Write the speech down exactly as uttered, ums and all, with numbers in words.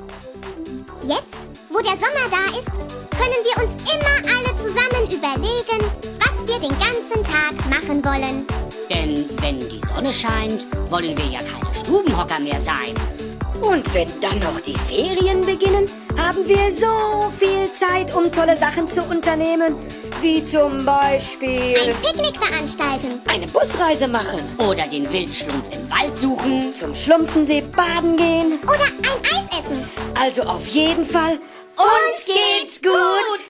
Jetzt, wo der Sommer da ist, können wir uns immer alle zusammen überlegen, was wir den ganzen Tag machen wollen. Denn wenn die Sonne scheint, wollen wir ja keine Stubenhocker mehr sein. Und wenn dann noch die Ferien beginnen, haben wir so viel Zeit, um tolle Sachen zu unternehmen. Wie zum Beispiel Ein Picknick veranstalten. eine Busreise machen, Oder den Wildschlumpf im Wald suchen. zum Schlumpfensee baden gehen. Oder ein Eis essen. Also auf jeden Fall, Uns geht's gut!